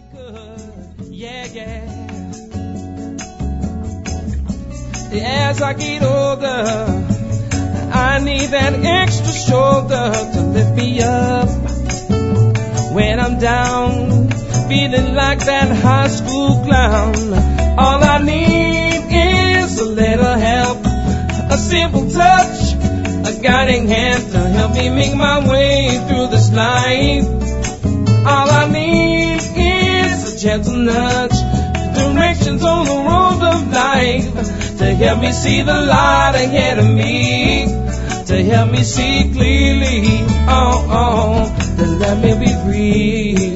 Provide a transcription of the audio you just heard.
it could. Yeah, yeah. As I get older, I need that extra shoulder to lift me up. When I'm down, feeling like that high school clown, all I need is a little help, a simple touch, a guiding hand to help me make my way through this life. All I need is a gentle nudge, directions on the road of life, to help me see the light ahead of me, to help me see clearly, to let me be free.